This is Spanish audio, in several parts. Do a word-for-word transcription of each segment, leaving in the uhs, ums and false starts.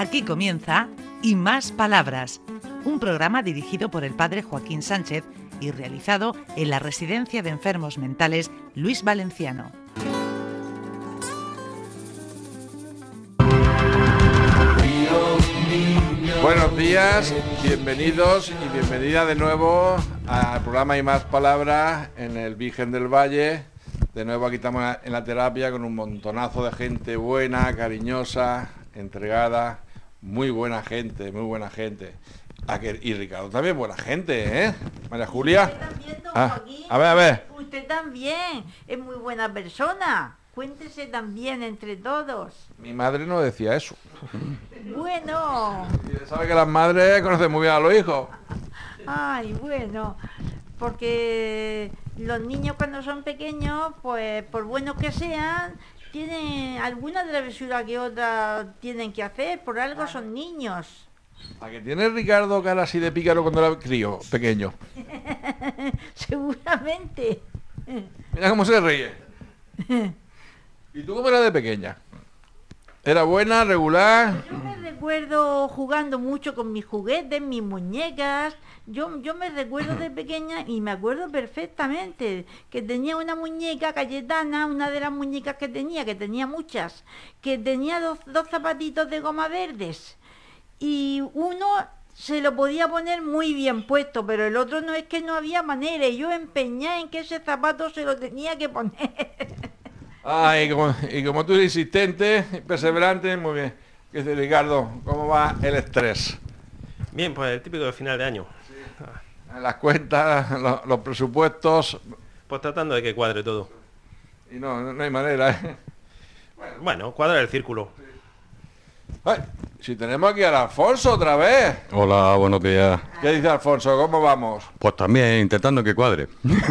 Aquí comienza Y Más Palabras, un programa dirigido por el padre Joaquín Sánchez y realizado en la Residencia de Enfermos Mentales Luis Valenciano. Buenos días, bienvenidos y bienvenida de nuevo al programa Y Más Palabras en el Virgen del Valle. De nuevo aquí estamos en la terapia con un montonazo de gente buena, cariñosa, entregada, muy buena gente, muy buena gente. Y Ricardo también buena gente, ¿eh? María Julia. Usted también, don Ah, Joaquín. a ver, a ver. Usted también es muy buena persona. Cuéntese también entre todos. Mi madre no decía eso. Bueno. Y sabe que las madres conocen muy bien a los hijos. Ay, bueno. Porque los niños cuando son pequeños, pues por buenos que sean, tienen alguna travesura que otra tienen que hacer. Por algo son niños. ¿A que tiene Ricardo cara así de pícaro cuando era crío, pequeño? Seguramente. Mira cómo se ríe. ¿Y tú cómo eras de pequeña? ¿Era buena, regular? Yo me recuerdo jugando mucho con mis juguetes, mis muñecas. Yo, yo me recuerdo de pequeña y me acuerdo perfectamente que tenía una muñeca Cayetana, una de las muñecas que tenía, que tenía muchas, que tenía dos, dos zapatitos de goma verdes. Y uno se lo podía poner muy bien puesto, pero el otro no, es que no había manera. Y yo empeñada en que ese zapato se lo tenía que poner. Ah, y como, y como tú eres insistente, perseverante, muy bien. ¿Qué dice Ricardo? ¿Cómo va el estrés? Bien, pues el típico de final de año. Sí. Las cuentas, los, los presupuestos. Pues tratando de que cuadre todo. Y no, no, no hay manera, ¿eh? Bueno, bueno, cuadra el círculo. Sí. Ay, si tenemos aquí a Alfonso otra vez. Hola, buenos días. ¿Qué dice Alfonso? ¿Cómo vamos? Pues también intentando que cuadre.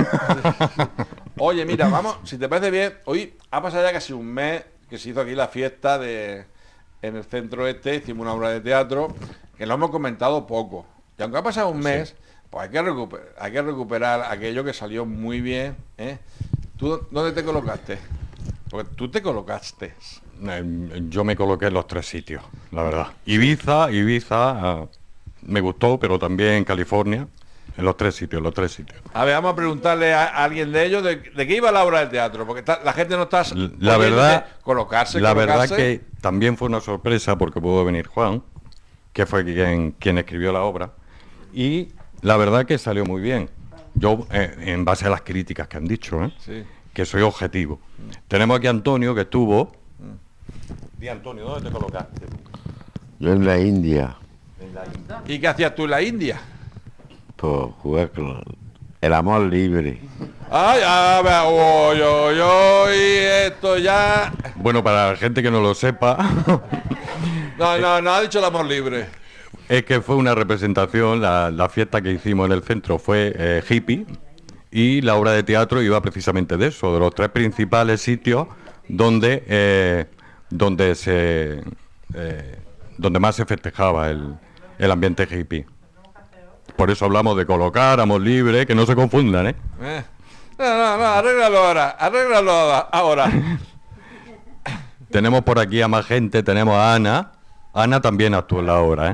Oye, mira, vamos, si te parece bien, hoy ha pasado ya casi un mes que se hizo aquí la fiesta de en el centro este, hicimos una obra de teatro, que lo hemos comentado poco. Y aunque ha pasado un mes, sí, pues hay que recuperar, hay que recuperar aquello que salió muy bien, ¿eh? ¿Tú dónde te colocaste? Porque tú te colocaste. Yo me coloqué en los tres sitios, la verdad. Ibiza, Ibiza, uh, me gustó, pero también California. En los tres sitios, los tres sitios. A ver, vamos a preguntarle a, a alguien de ellos de, de qué iba la obra del teatro, porque está, la gente no está... La verdad, colocarse, la colocarse. verdad que también fue una sorpresa porque pudo venir Juan, que fue quien, quien escribió la obra, y la verdad que salió muy bien. Yo, eh, en base a las críticas que han dicho, ¿eh? Sí. Que soy objetivo. Mm. Tenemos aquí a Antonio, que estuvo... Mm. Di, Antonio, ¿dónde te colocaste? Yo en la India. En la India. ¿Y qué hacías tú en la India? Pues jugar con el amor libre. Ay, a ver, oy, oy, oy, esto ya... Bueno, para la gente que no lo sepa... no, no, no ha dicho el amor libre. Es que fue una representación, la, la fiesta que hicimos en el centro fue eh, hippie, y la obra de teatro iba precisamente de eso, de los tres principales sitios donde, eh, donde, se, eh, donde más se festejaba el, el ambiente hippie. Por eso hablamos de colocar, amor libre, que no se confundan, ¿eh? eh. No, no, no, arréglalo ahora, arréglalo ahora. Tenemos por aquí a más gente, tenemos a Ana. Ana también actuó en la obra, ¿eh?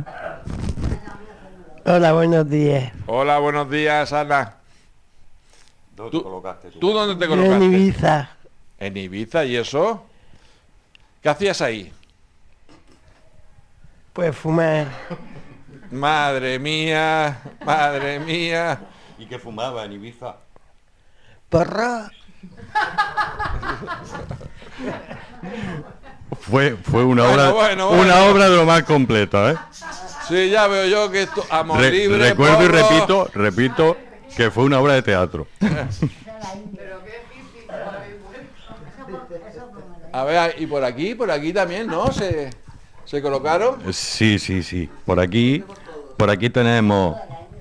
Hola, buenos días. Hola, buenos días, Ana. ¿Dónde ¿Tú, te colocaste tú? ¿Tú dónde te Yo colocaste? en Ibiza. ¿En Ibiza? ¿Y eso? ¿Qué hacías ahí? Pues fumar. Madre mía, madre mía. ¿Y qué fumaba en Ibiza? Porro. Fue, fue una, Bueno, obra, bueno, bueno. una obra de lo más completo, ¿eh? Sí, ya veo yo que esto... Amor Re- libre, recuerdo y porro. repito, repito, que fue una obra de teatro. A ver, y por aquí, por aquí también, ¿no? Se, se colocaron. Sí, sí, sí. Por aquí, por aquí tenemos,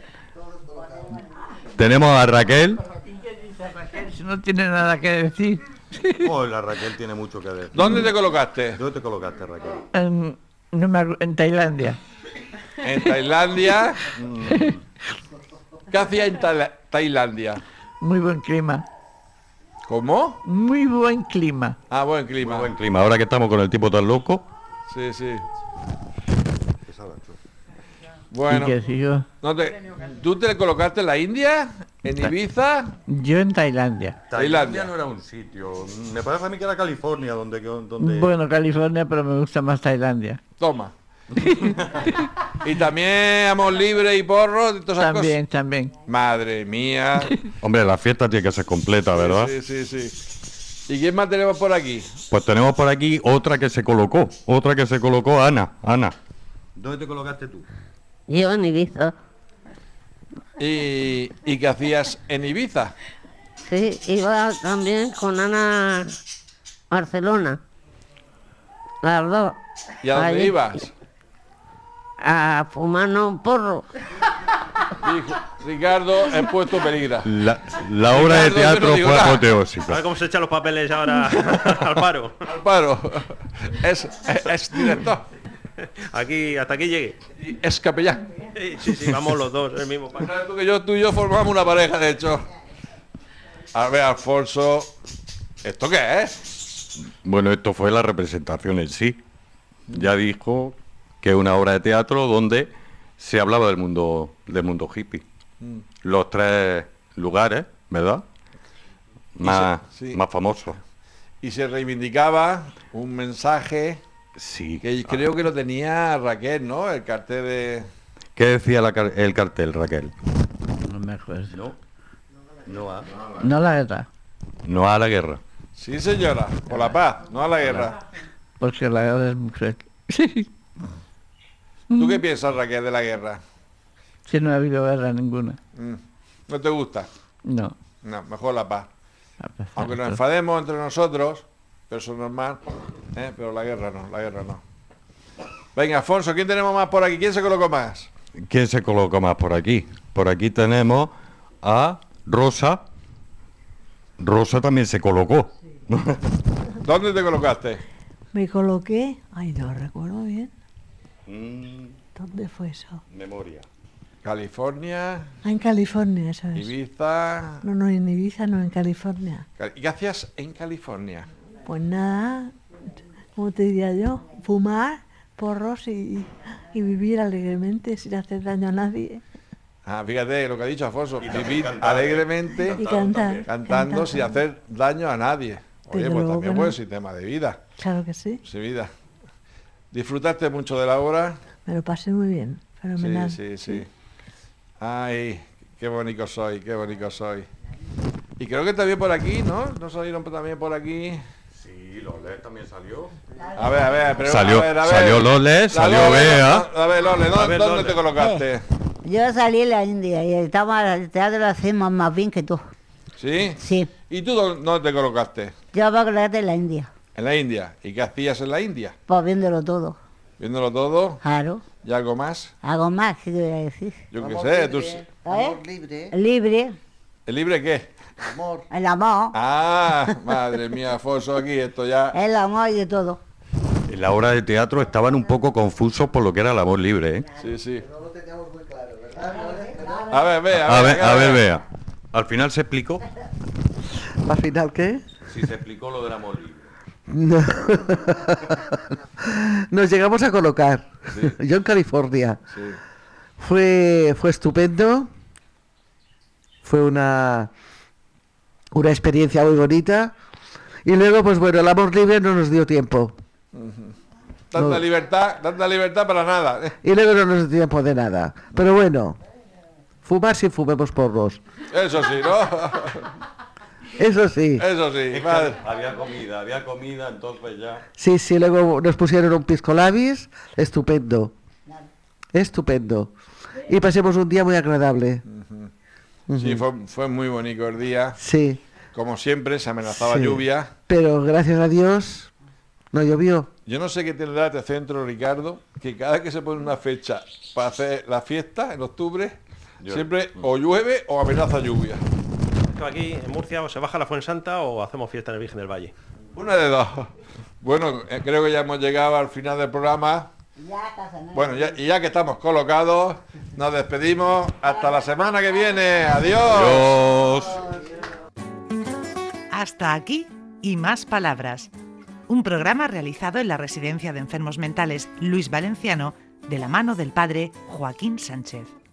tenemos a Raquel. Si no tiene nada que decir. Oh, la Raquel tiene mucho que decir. ¿Dónde te colocaste? ¿Dónde te colocaste, Raquel? En, no me acu- en Tailandia. En Tailandia. ¿Qué hacía en Taila- Tailandia? Muy buen clima. ¿Cómo? Muy buen clima. Ah, buen clima. Muy buen clima. Ahora que estamos con el tipo tan loco. Sí, sí. Bueno, ¿Y qué sigo? no te, ¿tú te colocaste en la India? ¿En Ibiza? Yo en Tailandia. Tailandia. no era un sitio. Me parece a mí que era California donde... donde... Bueno, California, pero me gusta más Tailandia. Toma. Y también amor libre y porro y todas esas También, también. cosas. Madre mía. Hombre, la fiesta tiene que ser completa, ¿verdad? Sí, sí, sí. ¿Y quién más tenemos por aquí? Pues tenemos por aquí otra que se colocó. Otra que se colocó, Ana. Ana. ¿Dónde te colocaste tú? Yo en Ibiza. ¿Y, y qué hacías en Ibiza? Sí, iba también con Ana Barcelona. Las dos. ¿Y a dónde Allí, ibas? A fumarnos un porro. Dijo, Ricardo, he puesto peligra. La, la obra de Ricardo, yo no teatro digo fue nada. A apoteósica. ver cómo se echan los papeles ahora al paro. Al paro. Es, es, es director. Aquí, hasta aquí llegué. Y es capellán. Sí, sí, sí, vamos los dos, el mismo paro. ¿Sabes tú que yo, tú y yo formamos una pareja, de hecho? A ver, Alfonso, ¿esto qué es? Bueno, esto fue la representación en sí. Ya dijo que es una obra de teatro donde se hablaba del mundo del mundo hippie. Mm. Los tres lugares, ¿verdad? Más, se- sí. más famosos. Y se reivindicaba un mensaje Sí. que creo que lo tenía Raquel, ¿no? El cartel de... ¿Qué decía la car- el cartel, Raquel? No me acuerdo. No. No a, No la guerra, no a la guerra. Sí, señora, por la paz, no a la guerra. porque la guerra es muy cruel. ¿Tú qué piensas, Raquel, de la guerra? Si no ha habido guerra ninguna. Mm. ¿No te gusta? No. No, mejor la paz. A pesar Aunque de nos todo. enfademos entre nosotros, pero eso es normal, ¿eh? Pero la guerra no, la guerra no. Venga, Alfonso, ¿quién tenemos más por aquí? ¿Quién se colocó más? ¿Quién se coloca más por aquí? Por aquí tenemos a Rosa. Rosa también se colocó. ¿Dónde te colocaste? Me coloqué, ay, no recuerdo bien. Mm, ¿Dónde fue eso? memoria. California, Ah, en California, eso es. Ibiza... No, no, en Ibiza, no, en California. ¿Y qué hacías en California? Pues nada, ¿cómo te diría yo? Fumar, porros y, y vivir alegremente sin hacer daño a nadie. Ah, fíjate lo que ha dicho Alfonso, Y también vivir cantar. alegremente, Y cantar. cantando cantar. sin hacer daño a nadie. Oye, Desde pues luego también que buen no. sistema de vida, Claro que sí, sí, vida. ¿Disfrutaste mucho de la obra? me lo pasé muy bien, fenomenal. Sí, sí, sí. Ay, qué bonito soy, qué bonito soy. Y creo que también por aquí, ¿no? ¿No salieron también por aquí? Sí, Lole también salió. A ver, a ver, pero, Salió- a ver, a ver. salió Lole, La salió Lole, Bea. no, a ver, Lole, ¿dónde, A ver, dónde Lole. te colocaste? Yo salí en la India y estaba el teatro lo hacemos más bien que tú. ¿Sí? Sí, ¿Y tú dónde dónde te colocaste? yo voy a colocarte en la India, En la India. ¿Y qué hacías en la India? pues viéndolo todo. Viéndolo todo. Claro, ¿Y algo más? hago más, ¿qué te voy a decir? Yo qué sé. Tú... ¿Eh? libre, Libre, ¿El libre qué? amor. el amor, Ah, madre mía, Alfonso, aquí esto ya... el amor y de todo. En la obra de teatro estaban un poco confusos por lo que era el amor libre, ¿eh? Sí, sí. A ver, ve, A ver, venga, a ver, venga. vea. Al final se explicó. ¿Al final qué? Sí, se explicó lo del amor libre. No. Nos llegamos a colocar. Sí. Yo en California. Sí. Fue, fue estupendo. Fue una, una experiencia muy bonita. Y luego, pues bueno, el amor libre no nos dio tiempo. Tanta No. libertad, tanta libertad para nada. Y luego no nos dio tiempo de nada. Pero bueno, fumar si fumemos porros. Eso sí, ¿no? Eso sí. Eso sí, madre. Había comida, había comida, entonces ya... Sí, sí, luego nos pusieron un pisco labis. Estupendo. Estupendo. Y pasemos un día muy agradable. Sí, fue, fue muy bonito el día. Sí. Como siempre, se amenazaba Sí. lluvia. Pero gracias a Dios no llovió. Yo no sé qué tendrá este centro, Ricardo, que cada vez que se pone una fecha para hacer la fiesta, en octubre, Yo- siempre o llueve o amenaza lluvia. Esto aquí en Murcia o se baja la Fuensanta o hacemos fiesta en el Virgen del Valle. Una de dos. Bueno, eh, creo que ya hemos llegado al final del programa. Bueno, ya, y ya que estamos colocados, nos despedimos. Hasta la semana que viene. Adiós. Dios. Hasta aquí y más palabras. Un programa realizado en la Residencia de Enfermos Mentales Luis Valenciano de la mano del padre Joaquín Sánchez.